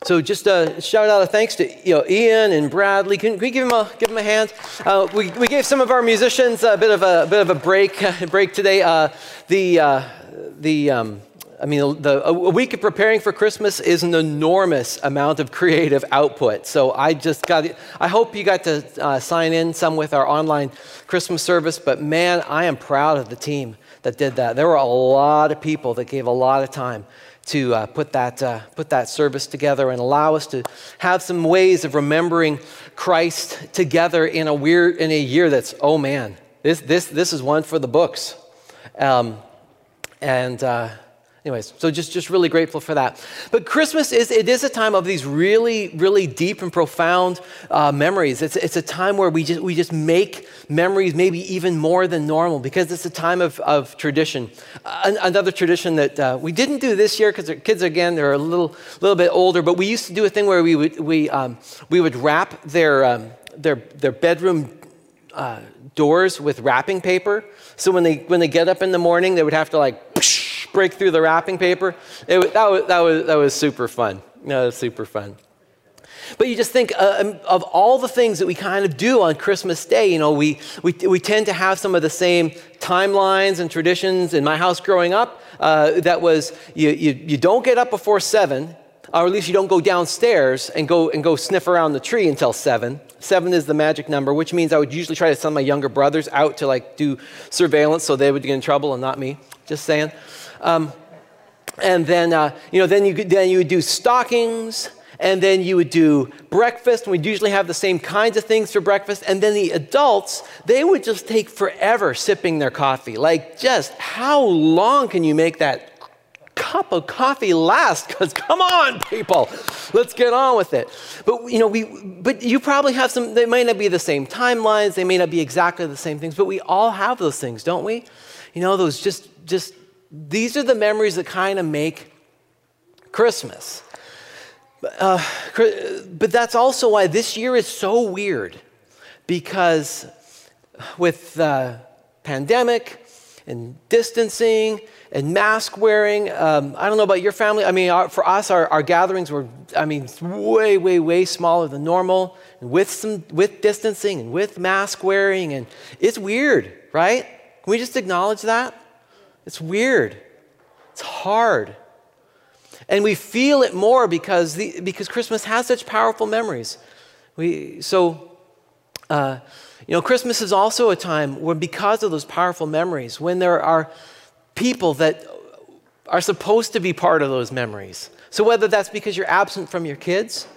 So just a shout out of thanks to Ian and Bradley. Can we give them a hand? We gave some of our musicians a bit of a break today. A week of preparing for Christmas is an enormous amount of creative output. So I hope you got to sign in some with our online Christmas service. But man, I am proud of the team that did that. There were a lot of people that gave a lot of time to put that service together and allow us to have some ways of remembering Christ together in a year that's, oh man, this is one for the books. Anyways, so just really grateful for that. But Christmas is a time of these really, really deep and profound memories. It's a time where we just make memories maybe even more than normal because it's a time of tradition. Another tradition that we didn't do this year because kids, again, they're a little bit older, but we used to do a thing where we would wrap their bedroom doors with wrapping paper. So when they get up in the morning, they would have to break through the wrapping paper. That was super fun. That was super fun. But you just think of all the things that we kind of do on Christmas Day. We tend to have some of the same timelines and traditions. In my house growing up, that was you don't get up before 7, or at least you don't go downstairs and go sniff around the tree until 7. 7 is the magic number, which means I would usually try to send my younger brothers out to do surveillance so they would get in trouble and not me. Just saying. And then you would do stockings, and then you would do breakfast, and we'd usually have the same kinds of things for breakfast. And then the adults, they would just take forever sipping their coffee. Just how long can you make that cup of coffee last? Because come on, people, let's get on with it. But you probably have some. They may not be the same timelines. They may not be exactly the same things. But we all have those things, don't we? Those just. These are the memories that kind of make Christmas. But that's also why this year is so weird. Because with the pandemic and distancing and mask wearing, I don't know about your family. For us, our gatherings were, way, way, way smaller than normal. And with distancing and with mask wearing. And it's weird, right? Can we just acknowledge that? It's weird. It's hard. And we feel it more because Christmas has such powerful memories. Christmas is also a time where, because of those powerful memories, when there are people that are supposed to be part of those memories. So whether that's because you're absent from your kids,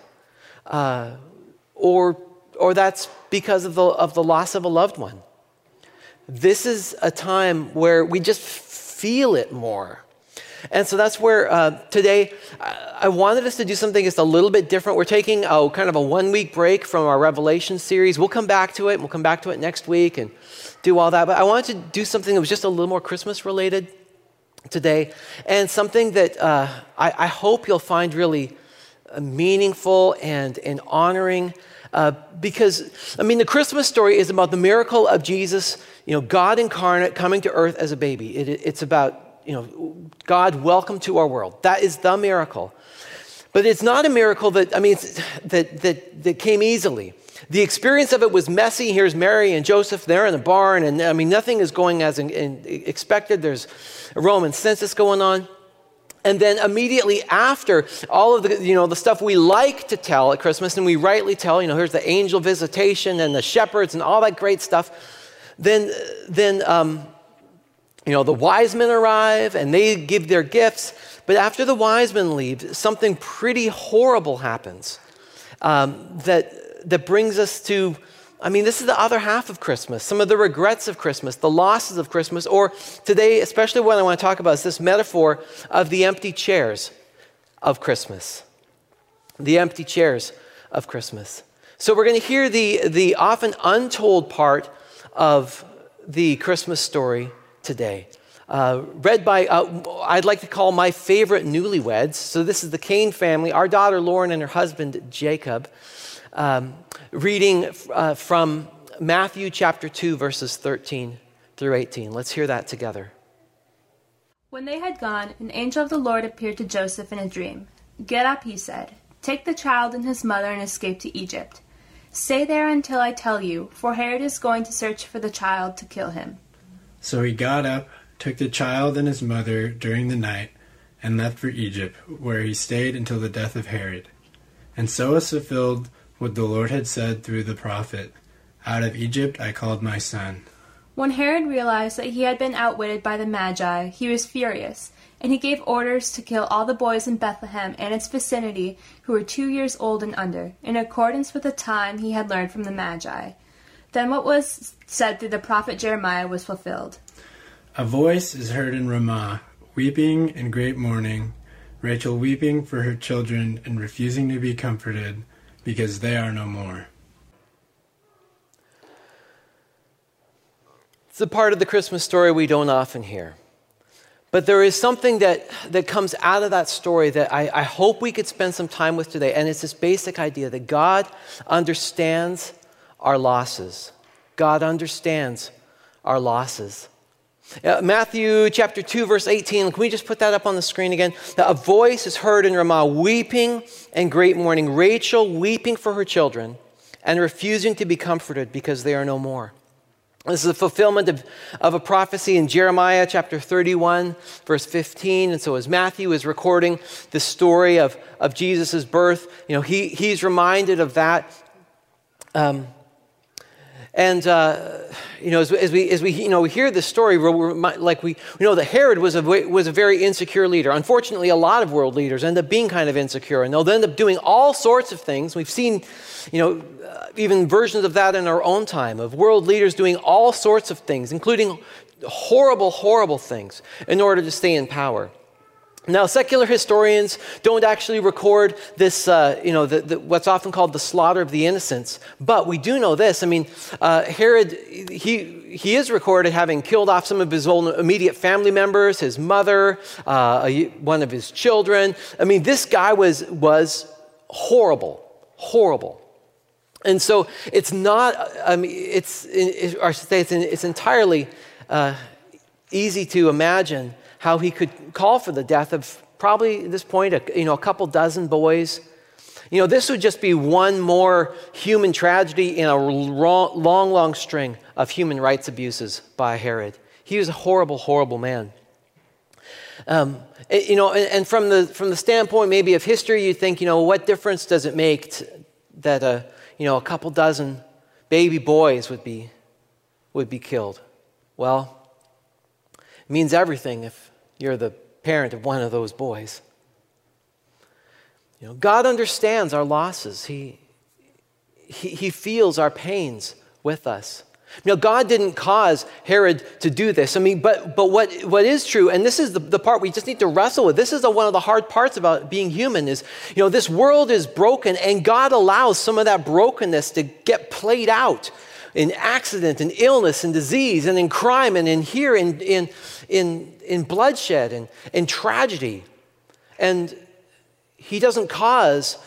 or that's because of the loss of a loved one. This is a time where we just feel it more. And so that's where today I wanted us to do something just a little bit different. We're taking kind of a 1-week break from our Revelation series. We'll come back to it. We'll come back to it next week and do all that. But I wanted to do something that was just a little more Christmas related today, and something that I hope you'll find really meaningful and honoring. Because the Christmas story is about the miracle of Jesus, God incarnate coming to earth as a baby. It's about, God welcome to our world. That is the miracle. But it's not a miracle that came easily. The experience of it was messy. Here's Mary and Joseph, they're in the barn, and nothing is going as expected. There's a Roman census going on. And then immediately after all of the stuff we like to tell at Christmas, and we rightly tell, here's the angel visitation and the shepherds and all that great stuff. Then the wise men arrive and they give their gifts. But after the wise men leave, something pretty horrible happens that brings us to, this is the other half of Christmas, some of the regrets of Christmas, the losses of Christmas, or today, especially what I want to talk about is this metaphor of the empty chairs of Christmas. The empty chairs of Christmas. So we're going to hear the often untold part of the Christmas story today. Read by, I'd like to call my favorite newlyweds. So this is the Kane family, our daughter Lauren and her husband Jacob. Reading from Matthew chapter 2, verses 13 through 18. Let's hear that together. When they had gone, an angel of the Lord appeared to Joseph in a dream. "Get up," he said. "Take the child and his mother and escape to Egypt. Stay there until I tell you, for Herod is going to search for the child to kill him." So he got up, took the child and his mother during the night, and left for Egypt, where he stayed until the death of Herod. And so was fulfilled what the Lord had said through the prophet, "Out of Egypt I called my son." When Herod realized that he had been outwitted by the Magi, he was furious, and he gave orders to kill all the boys in Bethlehem and its vicinity who were 2 years old and under, in accordance with the time he had learned from the Magi. Then what was said through the prophet Jeremiah was fulfilled. A voice is heard in Ramah, weeping and great mourning, Rachel weeping for her children and refusing to be comforted, because they are no more. It's a part of the Christmas story we don't often hear. But there is something that comes out of that story that I hope we could spend some time with today. And it's this basic idea that God understands our losses. God understands our losses. Matthew chapter 2, verse 18. Can we just put that up on the screen again? A voice is heard in Ramah, weeping and great mourning. Rachel weeping for her children and refusing to be comforted because they are no more. This is a fulfillment of a prophecy in Jeremiah chapter 31, verse 15. And so as Matthew is recording the story of Jesus' birth, he's reminded of that. As we hear this story, we know that Herod was a very insecure leader. Unfortunately, a lot of world leaders end up being kind of insecure, and they'll end up doing all sorts of things. We've seen, even versions of that in our own time, of world leaders doing all sorts of things, including horrible, horrible things, in order to stay in power. Now, secular historians don't actually record this, what's often called the slaughter of the innocents. But we do know this. Herod, he is recorded having killed off some of his own immediate family members, his mother, one of his children. This guy was horrible, horrible. And so it's not, it's entirely easy to imagine how he could call for the death of probably at this point, a couple dozen boys. This would just be one more human tragedy in a long, long string of human rights abuses by Herod. He was a horrible, horrible man. And from the standpoint maybe of history, you think, what difference does it make that a couple dozen baby boys would be killed? Well, it means everything if you're the parent of one of those boys. God understands our losses. He feels our pains with us. God didn't cause Herod to do this. But what is true, and this is the part we just need to wrestle with. This is one of the hard parts about being human is, this world is broken, and God allows some of that brokenness to get played out in accident and illness and disease and in crime and in bloodshed and in tragedy. And he doesn't cause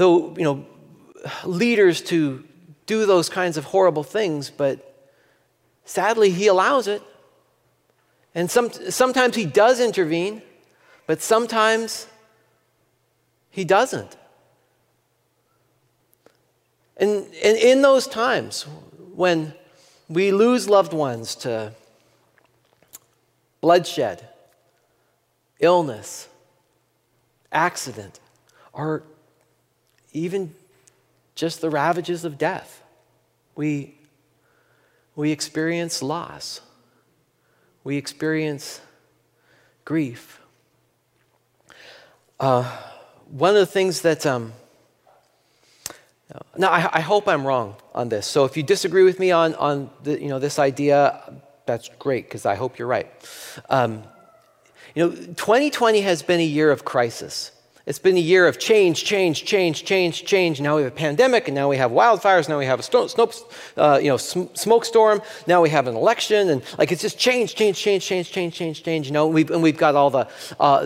leaders to do those kinds of horrible things, but sadly he allows it. And sometimes he does intervene, but sometimes he doesn't. And in those times when we lose loved ones to bloodshed, illness, accident, or even just the ravages of death, we experience loss. We experience grief. One of the things that now, I hope I'm wrong on this. So if you disagree with me on this idea, that's great, because I hope you're right. 2020 has been a year of crisis. It's been a year of change. Now we have a pandemic, and now we have wildfires. Now we have a smoke storm. Now we have an election, and it's just change. We've got all the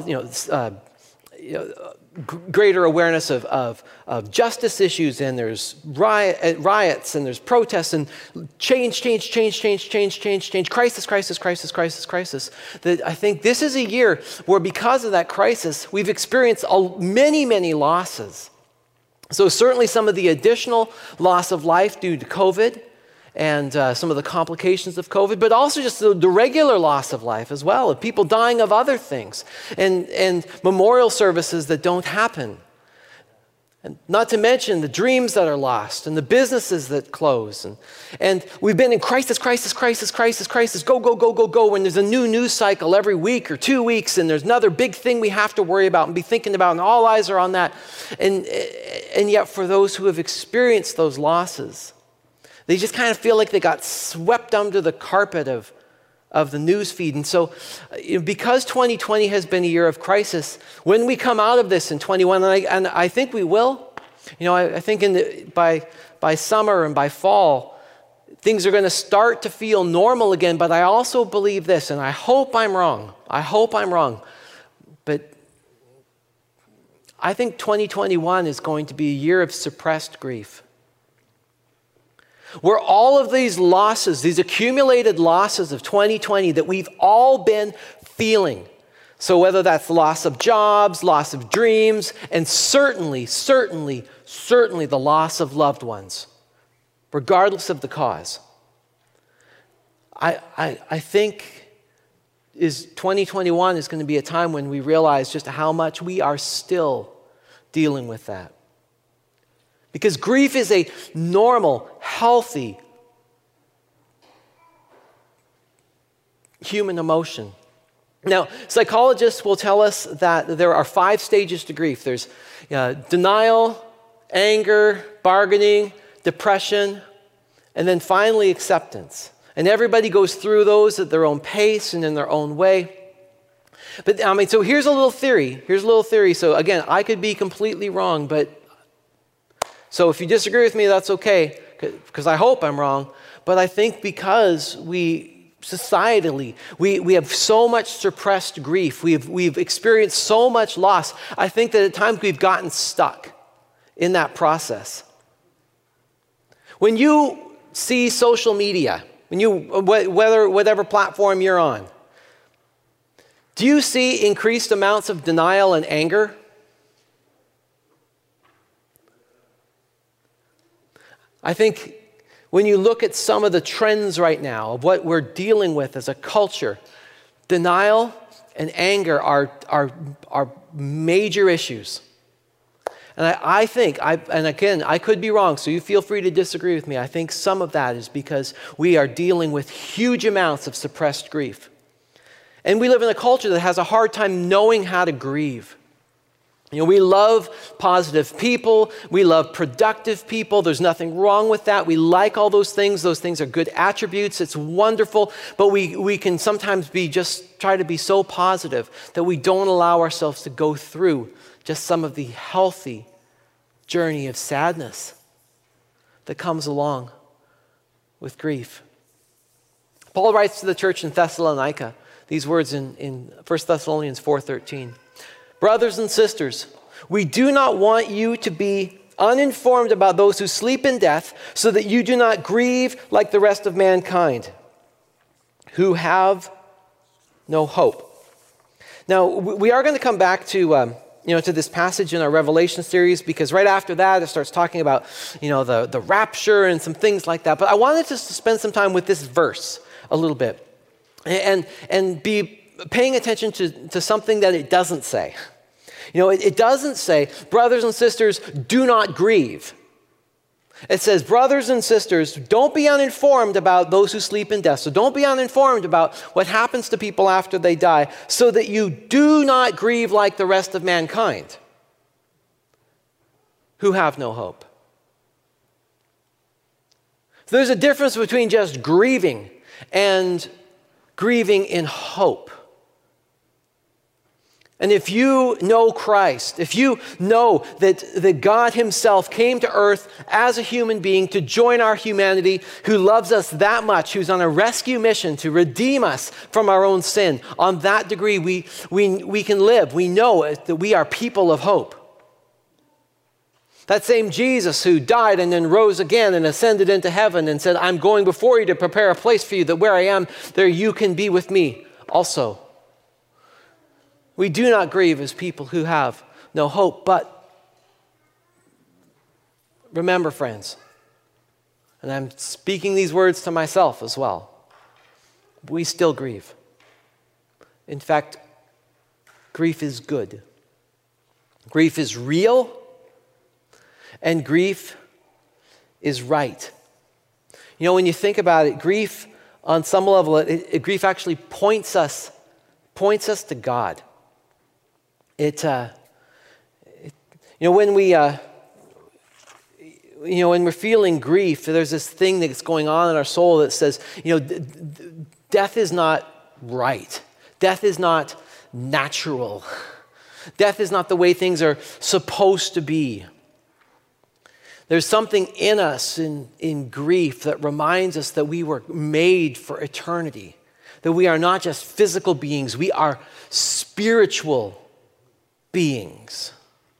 greater awareness of justice issues, and there's riots, and there's protests, and change, crisis. That I think this is a year where, because of that crisis, we've experienced many losses. So certainly some of the additional loss of life due to COVID and some of the complications of COVID, but also just the regular loss of life as well, of people dying of other things, and memorial services that don't happen. And not to mention the dreams that are lost and the businesses that close. And we've been in crisis, go, when there's a new news cycle every week or 2 weeks, and there's another big thing we have to worry about and be thinking about, and all eyes are on that. And yet for those who have experienced those losses, they just kind of feel like they got swept under the carpet of the news feed. And so because 2020 has been a year of crisis, when we come out of this in 21, and I think we will, I think by summer and by fall, things are going to start to feel normal again. But I also believe this, and I hope I'm wrong. But I think 2021 is going to be a year of suppressed grief, where all of these losses, these accumulated losses of 2020 that we've all been feeling, so whether that's loss of jobs, loss of dreams, and certainly the loss of loved ones, regardless of the cause, I think 2021 is going to be a time when we realize just how much we are still dealing with that. Because grief is a normal, healthy human emotion. Now, psychologists will tell us that there are 5 stages to grief. There's denial, anger, bargaining, depression, and then finally acceptance. And everybody goes through those at their own pace and in their own way. But so here's a little theory. So again, I could be completely wrong, so if you disagree with me, that's okay, because I hope I'm wrong. But I think because societally, we have so much suppressed grief, we've experienced so much loss, I think that at times we've gotten stuck in that process. When you see social media, whatever platform you're on, do you see increased amounts of denial and anger? I think when you look at some of the trends right now of what we're dealing with as a culture, denial and anger are major issues. And I think, and again, I could be wrong, so you feel free to disagree with me. I think some of that is because we are dealing with huge amounts of suppressed grief. And we live in a culture that has a hard time knowing how to grieve. We love positive people. We love productive people. There's nothing wrong with that. We like all those things. Those things are good attributes. It's wonderful. But we can sometimes try to be so positive that we don't allow ourselves to go through just some of the healthy journey of sadness that comes along with grief. Paul writes to the church in Thessalonica these words in 1 Thessalonians 4:13. Brothers and sisters, we do not want you to be uninformed about those who sleep in death, so that you do not grieve like the rest of mankind, who have no hope. Now, we are going to come back to this passage in our Revelation series, because right after that, it starts talking about, the rapture and some things like that. But I wanted to spend some time with this verse a little bit and be paying attention to something that it doesn't say. It doesn't say, brothers and sisters, do not grieve. It says, brothers and sisters, don't be uninformed about those who sleep in death. So don't be uninformed about what happens to people after they die, so that you do not grieve like the rest of mankind, who have no hope. So there's a difference between just grieving and grieving in hope. And if you know Christ, if you know that God himself came to earth as a human being to join our humanity, who loves us that much, who's on a rescue mission to redeem us from our own sin, on that degree we can live. We know that we are people of hope. That same Jesus who died and then rose again and ascended into heaven and said, I'm going before you to prepare a place for you, that where I am, there you can be with me also. We do not grieve as people who have no hope, but remember, friends, and I'm speaking these words to myself as well, we still grieve. In fact, grief is good. Grief is real, and grief is right. You know, when you think about it, grief, on some level, grief actually points us to God. When we're feeling grief, there's this thing that's going on in our soul that says, death is not right. Death is not natural. Death is not the way things are supposed to be. There's something in us in grief that reminds us that we were made for eternity, that we are not just physical beings, we are spiritual beings.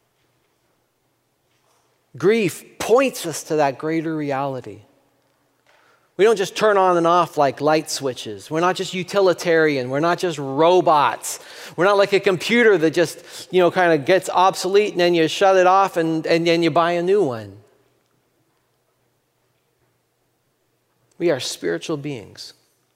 Grief points us to that greater reality. We don't just turn on and off like light switches. We're not just utilitarian. We're not just robots. We're not like a computer that just, kind of gets obsolete and then you shut it off and then you buy a new one. We are spiritual beings,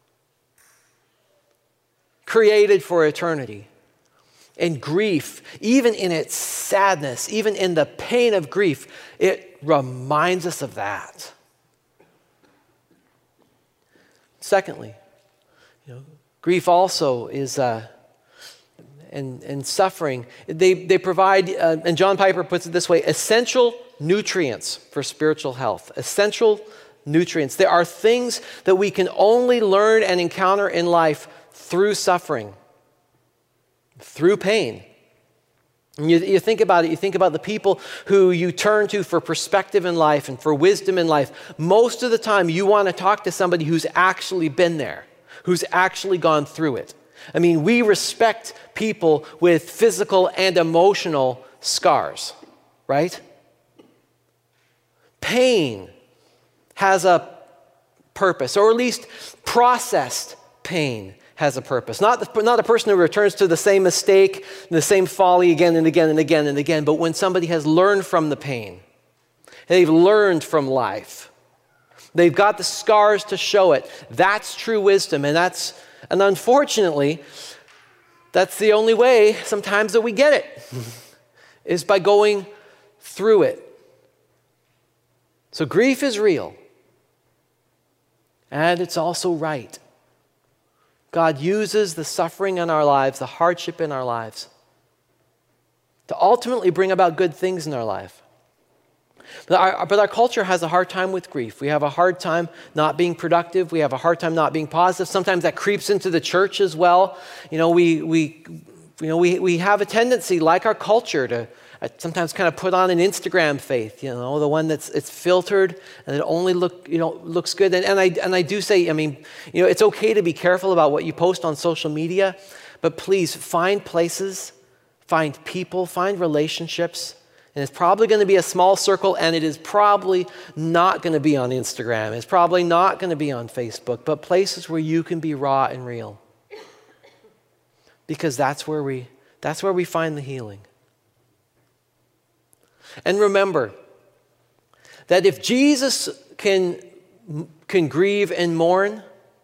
created for eternity. And grief, even in its sadness, even in the pain of grief, it reminds us of that. Secondly, grief also is, and suffering, they provide, and John Piper puts it this way, essential nutrients for spiritual health. Essential nutrients. There are things that we can only learn and encounter in life through suffering, through pain. And you think about it, you think about the people who you turn to for perspective in life and for wisdom in life. Most of the time you want to talk to somebody who's actually been there, who's actually gone through it. I mean, we respect people with physical and emotional scars, right? Pain has a purpose, or at least processed pain has a purpose. Not a person who returns to the same mistake, the same folly again and again and again and again, but when somebody has learned from the pain, they've learned from life. They've got the scars to show it. That's true wisdom, and unfortunately, that's the only way sometimes that we get it, is by going through it. So grief is real, and it's also right. God uses the suffering in our lives, the hardship in our lives, to ultimately bring about good things in our life. But our culture has a hard time with grief. We have a hard time not being productive. We have a hard time not being positive. Sometimes that creeps into the church as well. We have a tendency, like our culture, to sometimes kind of put on an Instagram faith, the one it's filtered and it only looks good. And I do say, it's okay to be careful about what you post on social media, but please find places, find people, find relationships. And it's probably going to be a small circle, and it is probably not going to be on Instagram. It's probably not going to be on Facebook, but places where you can be raw and real. Because that's where we find the healing. And remember that if Jesus can grieve and mourn,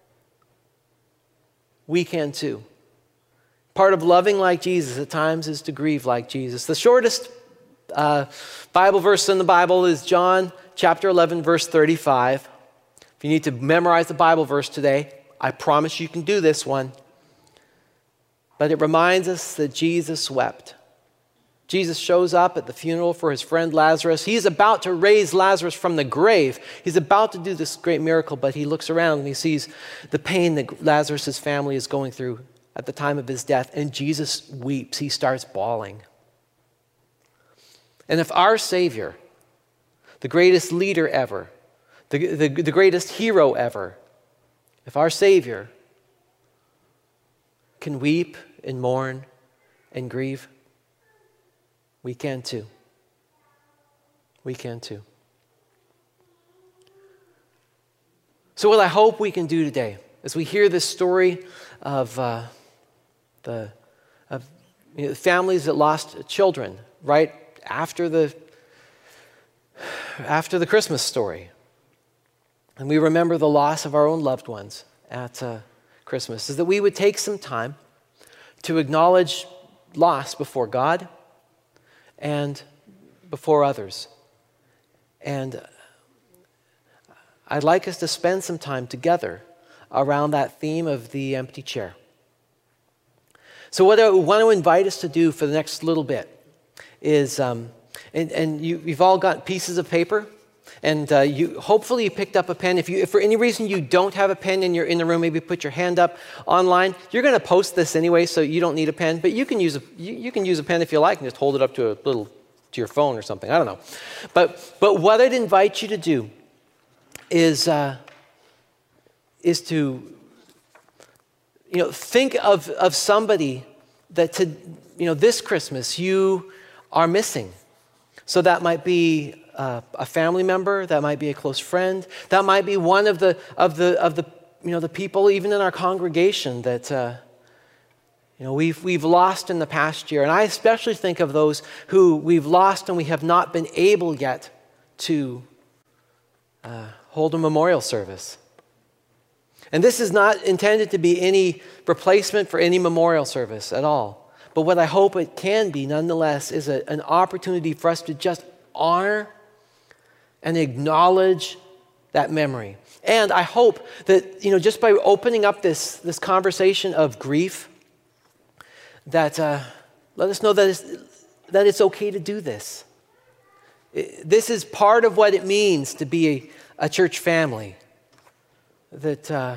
we can too. Part of loving like Jesus at times is to grieve like Jesus. The shortest Bible verse in the Bible is John chapter 11, verse 35. If you need to memorize the Bible verse today, I promise you can do this one. But it reminds us that Jesus wept. Jesus shows up at the funeral for his friend Lazarus. He's about to raise Lazarus from the grave. He's about to do this great miracle, but he looks around and he sees the pain that Lazarus' family is going through at the time of his death, and Jesus weeps. He starts bawling. And if our Savior, the greatest leader ever, the greatest hero ever, if our Savior can weep and mourn and grieve, we can too. We can too. So what I hope we can do today, as we hear this story of families that lost children right after after the Christmas story, and we remember the loss of our own loved ones at Christmas, is that we would take some time to acknowledge loss before God and before others. And I'd like us to spend some time together around that theme of the empty chair. So what I want to invite us to do for the next little bit is, you've all got pieces of paper, and hopefully you picked up a pen. If for any reason you don't have a pen and you're in the room, maybe put your hand up online. You're going to post this anyway, so you don't need a pen, but you can use a pen if you like and just hold it up to your phone or something. I don't know. But what I'd invite you to do is to think of somebody that this Christmas you are missing. So that might be a family member, that might be a close friend, that might be one of the the people even in our congregation that we've lost in the past year. And I especially think of those who we've lost and we have not been able yet to hold a memorial service. And this is not intended to be any replacement for any memorial service at all. But what I hope it can be, nonetheless, is an opportunity for us to just honor and acknowledge that memory. And I hope that, just by opening up this conversation of grief, that let us know that it's okay to do this. This is part of what it means to be a church family. That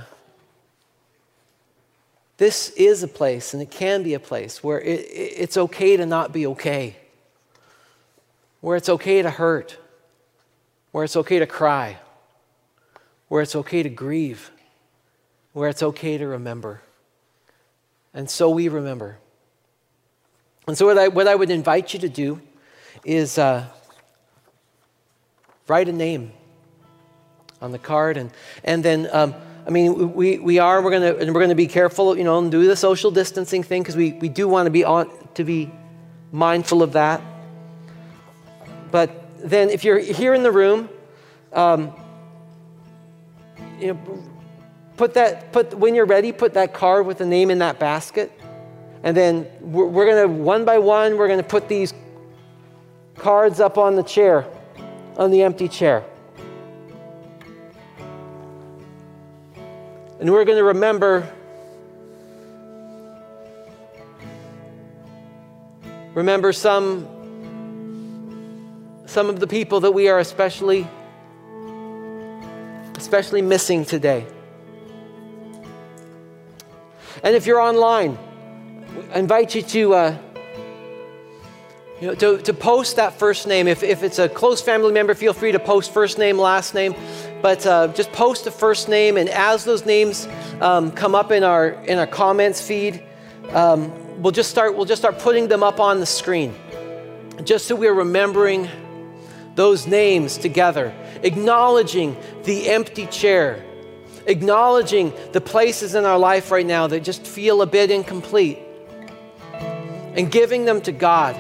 this is a place, and it can be a place, where it's okay to not be okay. Where it's okay to hurt. Where it's okay to cry. Where it's okay to grieve. Where it's okay to remember. And so we remember. And so what I would invite you to do is write a name on the card, and then we're going to be careful, and do the social distancing thing, because we do want to be mindful of that. But then if you're here in the room, when you're ready, put that card with the name in that basket. And then we're going to, one by one, we're going to put these cards up on the chair, on the empty chair. And we're going to remember some of the people that we are especially missing today. And if you're online, I invite you to post that first name. If it's a close family member, feel free to post first name, last name. But just post a first name, and as those names come up in our comments feed, we'll just start putting them up on the screen, just so we're remembering those names together, acknowledging the empty chair, acknowledging the places in our life right now that just feel a bit incomplete, and giving them to God,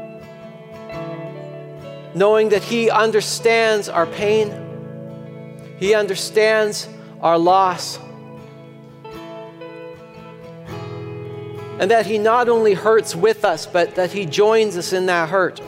knowing that He understands our pain. He understands our loss. And that He not only hurts with us, but that He joins us in that hurt.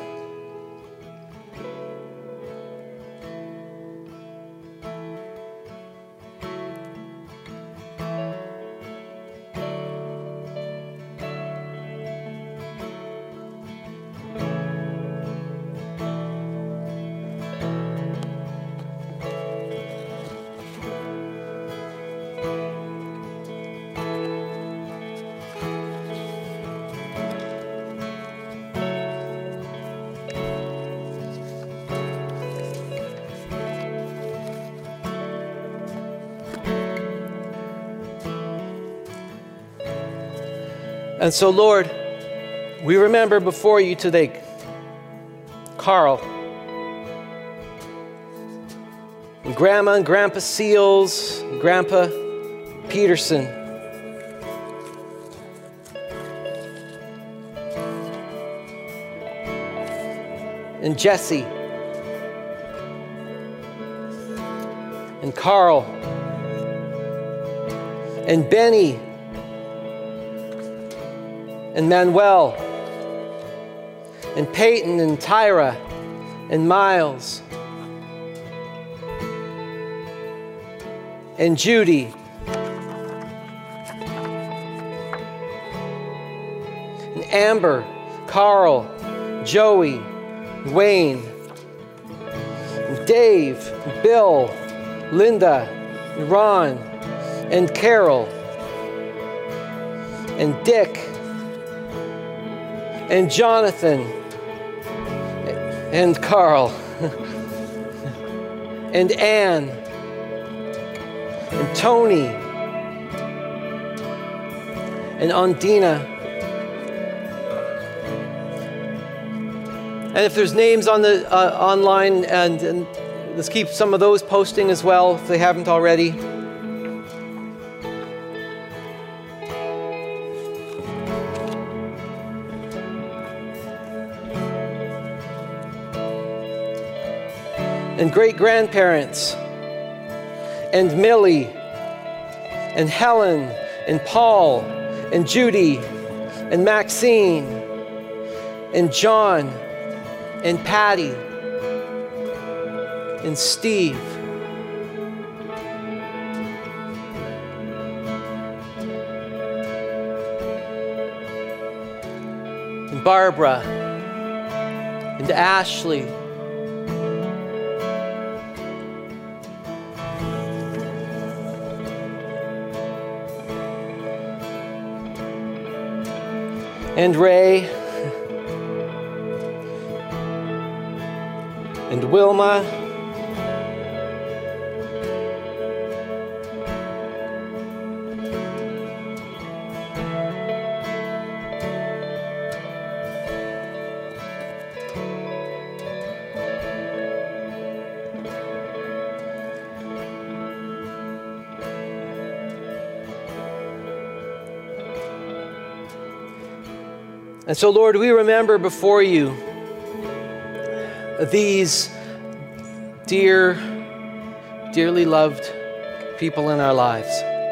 And so, Lord, we remember before you today, Carl, and Grandma and Grandpa Seals, and Grandpa Peterson, and Jesse, and Carl and Benny and Manuel and Peyton and Tyra and Miles and Judy and Amber, Carl, Joey, Wayne, and Dave, and Bill, Linda, and Ron, and Carol, and Dick, and Jonathan, and Carl, and Ann, and Tony, and Ondina. And if there's names on the online, and let's keep some of those posting as well if they haven't already. And great-grandparents, and Millie, and Helen, and Paul, and Judy, and Maxine, and John, and Patty, and Steve, and Barbara, and Ashley, and Ray, and Wilma, and so, Lord, we remember before you these dearly loved people in our lives.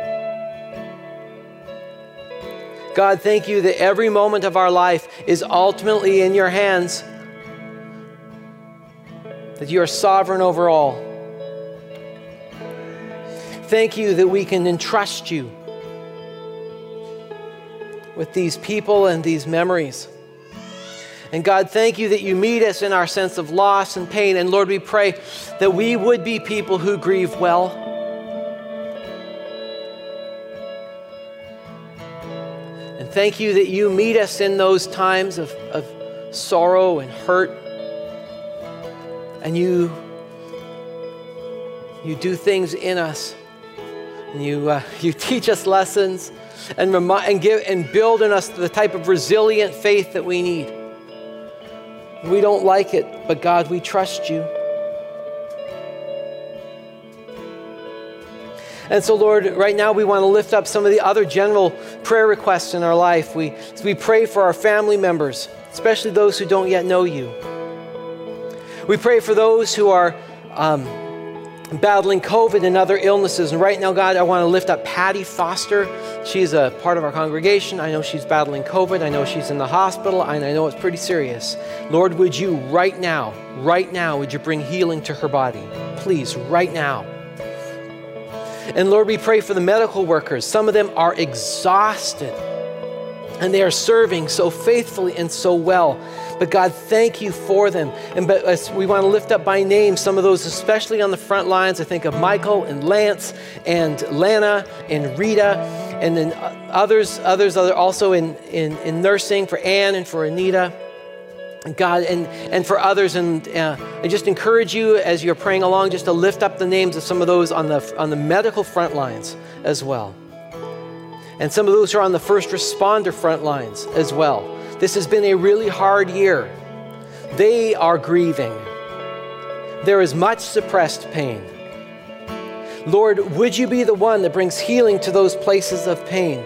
God, thank you that every moment of our life is ultimately in your hands, that you are sovereign over all. Thank you that we can entrust you with these people and these memories. And God, thank you that you meet us in our sense of loss and pain. And Lord, we pray that we would be people who grieve well. And thank you that you meet us in those times of sorrow and hurt. And you do things in us. And you teach us lessons and build in us the type of resilient faith that we need. We don't like it, but God, we trust you. And so, Lord, right now we want to lift up some of the other general prayer requests in our life. We pray for our family members, especially those who don't yet know you. We pray for those who are battling COVID and other illnesses. And right now, God, I want to lift up Patty Foster. She's a part of our congregation. I know she's battling COVID. I know she's in the hospital, and I know it's pretty serious. Lord, would you right now, would you bring healing to her body? Please, right now. And Lord, we pray for the medical workers. Some of them are exhausted, and they are serving so faithfully and so well. But God, thank you for them. But we want to lift up by name some of those, especially on the front lines. I think of Michael and Lance and Lana and Rita, and then others are also in nursing, for Ann and for Anita. And God, and for others. And I just encourage you as you're praying along, just to lift up the names of some of those on the medical front lines as well. And some of those are on the first responder front lines as well. This has been a really hard year. They are grieving. There is much suppressed pain. Lord, would you be the one that brings healing to those places of pain?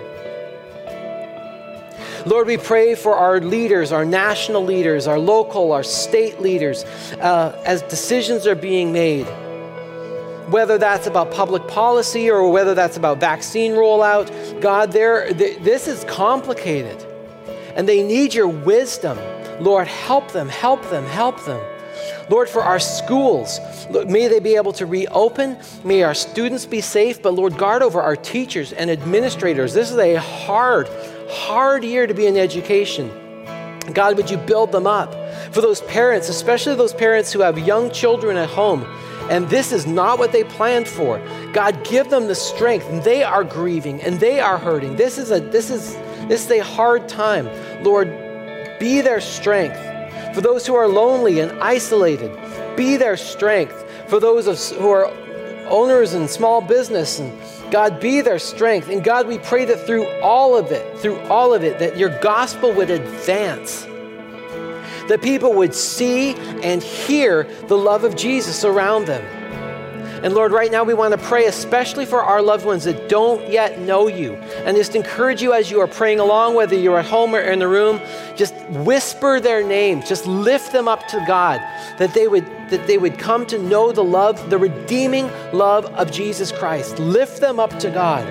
Lord, we pray for our leaders, our national leaders, our local, our state leaders, as decisions are being made. whether that's about public policy or whether that's about vaccine rollout, God, this is complicated. And they need your wisdom. Lord, help them, help them, help them. Lord, for our schools, may they be able to reopen. May our students be safe. But Lord, guard over our teachers and administrators. This is a hard year to be in education. God, would you build them up? For those parents, especially those parents who have young children at home, and this is not what they planned for. God, give them the strength. They are grieving and they are hurting. This is a hard time. Lord, be their strength. For those who are lonely and isolated, be their strength. For those who are owners in small business, and God, be their strength. And God, we pray that through all of it, that your gospel would advance. That people would see and hear the love of Jesus around them. And Lord, right now we want to pray especially for our loved ones that don't yet know you. And just encourage you as you are praying along, whether you're at home or in the room, just whisper their names, just lift them up to God, that they would come to know the love, the redeeming love of Jesus Christ. Lift them up to God.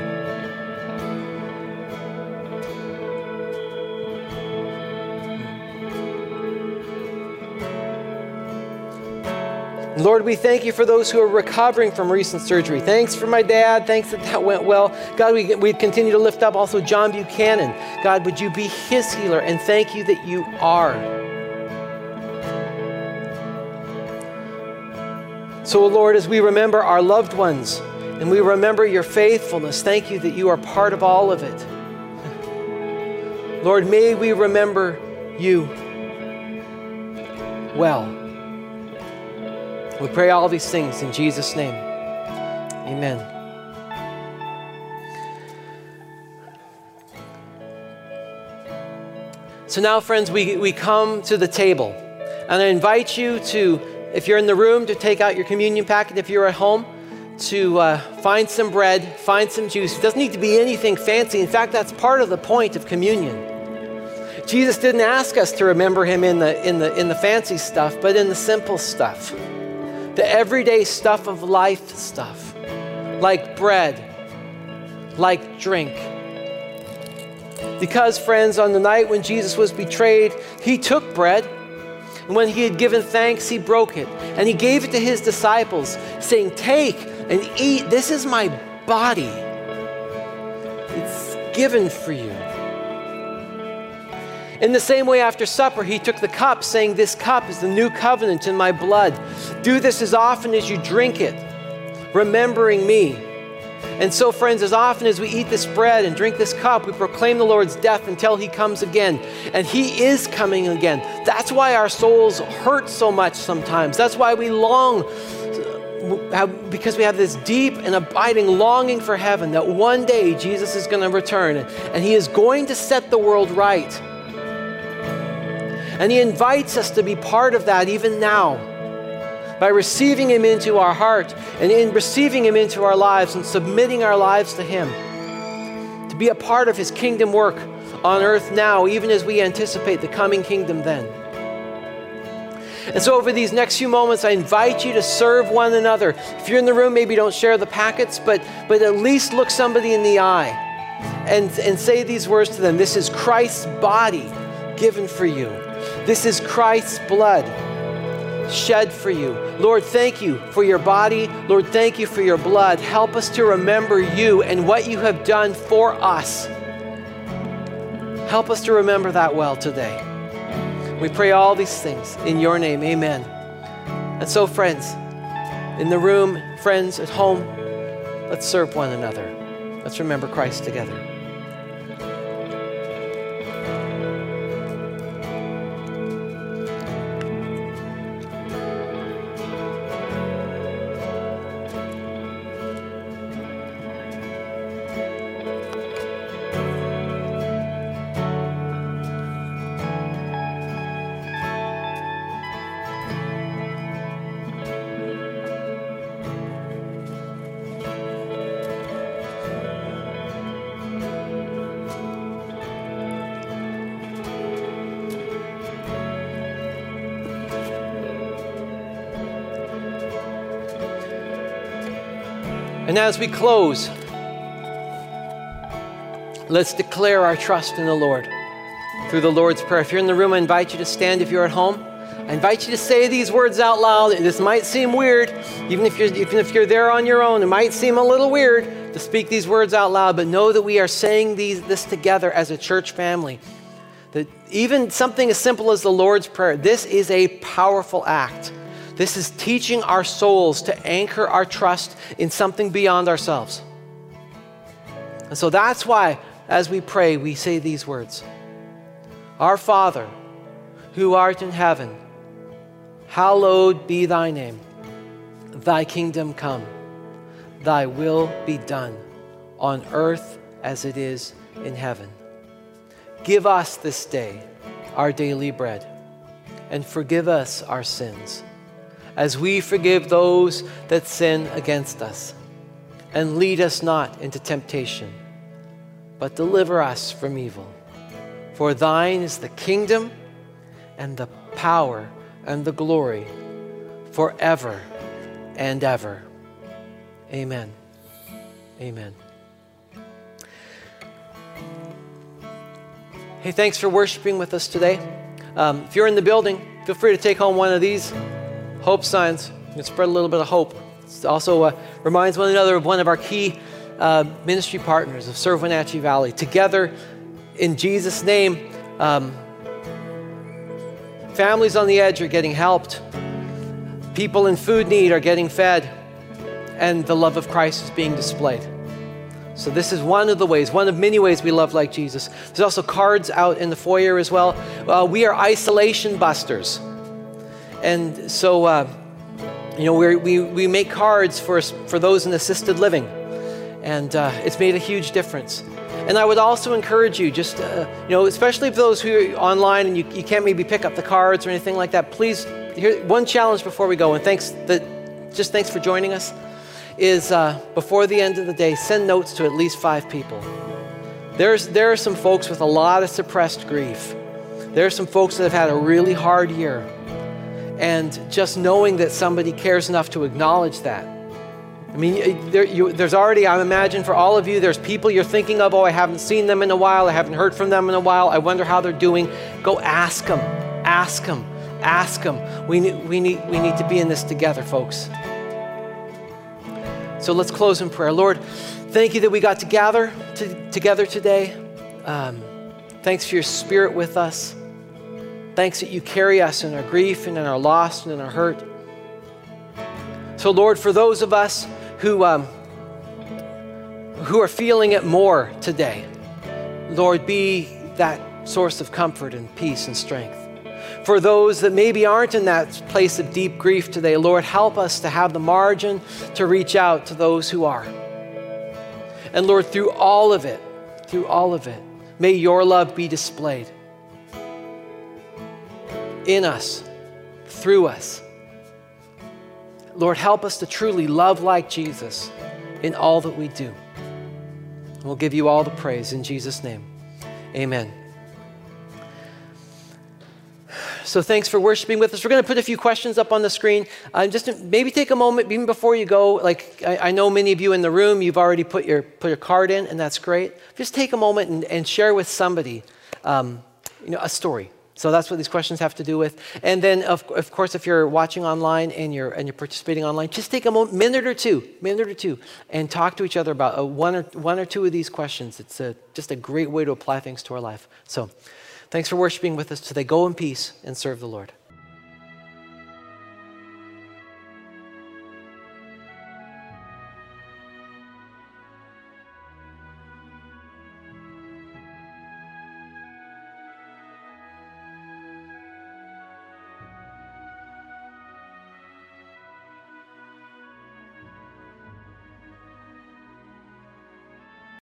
Lord, we thank you for those who are recovering from recent surgery. Thanks for my dad. Thanks that went well. God, we continue to lift up also John Buchanan. God, would you be his healer? And thank you that you are. So, Lord, as we remember our loved ones and we remember your faithfulness, thank you that you are part of all of it. Lord, may we remember you well. We pray all these things in Jesus' name. Amen. So now, friends, we come to the table. And I invite you to, if you're in the room, to take out your communion packet. If you're at home, to find some bread, find some juice. It doesn't need to be anything fancy. In fact, that's part of the point of communion. Jesus didn't ask us to remember him in the fancy stuff, but in the simple stuff. The everyday stuff of life stuff, like bread, like drink. Because, friends, on the night when Jesus was betrayed, he took bread, and when he had given thanks, he broke it, and he gave it to his disciples, saying, "Take and eat, this is my body. It's given for you." In the same way, after supper, he took the cup, saying, "This cup is the new covenant in my blood. Do this as often as you drink it, remembering me." And so, friends, as often as we eat this bread and drink this cup, we proclaim the Lord's death until he comes again. And he is coming again. That's why our souls hurt so much sometimes. That's why we long, because we have this deep and abiding longing for heaven, that one day Jesus is going to return and he is going to set the world right. And he invites us to be part of that even now by receiving him into our heart and in receiving him into our lives and submitting our lives to him, to be a part of his kingdom work on earth now, even as we anticipate the coming kingdom then. And so over these next few moments, I invite you to serve one another. If you're in the room, maybe don't share the packets, but at least look somebody in the eye and say these words to them. This is Christ's body given for you. This is Christ's blood shed for you. Lord, thank you for your body. Lord, thank you for your blood. Help us to remember you and what you have done for us. Help us to remember that well today. We pray all these things in your name. Amen. And so, friends, in the room, friends at home, let's serve one another. Let's remember Christ together. And as we close, let's declare our trust in the Lord through the Lord's Prayer. If you're in the room, I invite you to stand. If you're at home, I invite you to say these words out loud. This might seem weird, even if you're there on your own. It might seem a little weird to speak these words out loud, but know that we are saying this together as a church family. That even something as simple as the Lord's Prayer, this is a powerful act. This is teaching our souls to anchor our trust in something beyond ourselves. And so that's why, as we pray, we say these words. Our Father, who art in heaven, hallowed be thy name. Thy kingdom come. Thy will be done on earth as it is in heaven. Give us this day our daily bread, and forgive us our sins, as we forgive those that sin against us. And lead us not into temptation, but deliver us from evil. For thine is the kingdom and the power and the glory forever and ever. Amen. Amen. Hey, thanks for worshiping with us today. If you're in the building, feel free to take home one of these hope signs. You can spread a little bit of hope. It also reminds one another of one of our key ministry partners of Serve Wenatchee Valley. Together, in Jesus' name, families on the edge are getting helped. People in food need are getting fed. And the love of Christ is being displayed. So this is one of the ways, one of many ways we love like Jesus. There's also cards out in the foyer as well. We are isolation busters. And so, we make cards for those in assisted living. And it's made a huge difference. And I would also encourage you, just, especially for those who are online and you can't maybe pick up the cards or anything like that, please, here, one challenge before we go, and thanks for joining us, is before the end of the day, send notes to at least 5 people. There are some folks with a lot of suppressed grief. There are some folks that have had a really hard year. And just knowing that somebody cares enough to acknowledge that. I mean, there's already, I imagine for all of you, there's people you're thinking of, I haven't seen them in a while, I haven't heard from them in a while, I wonder how they're doing. Go ask them, ask them, ask them. We need to be in this together, folks. So let's close in prayer. Lord, thank you that we got to gather together today. Thanks for your Spirit with us. Thanks that you carry us in our grief and in our loss and in our hurt. So Lord, for those of us who are feeling it more today, Lord, be that source of comfort and peace and strength. For those that maybe aren't in that place of deep grief today, Lord, help us to have the margin to reach out to those who are. And Lord, through all of it, may your love be displayed in us, through us. Lord, help us to truly love like Jesus in all that we do. And we'll give you all the praise in Jesus' name. Amen. So thanks for worshiping with us. We're going to put a few questions up on the screen. Just maybe take a moment, even before you go. Like I know many of you in the room, you've already put your card in, and that's great. Just take a moment and share with somebody, a story. So that's what these questions have to do with. And then, of course, if you're watching online and you're participating online, just take a minute or two, and talk to each other about one or two of these questions. It's just a great way to apply things to our life. So thanks for worshiping with us today. Go in peace and serve the Lord.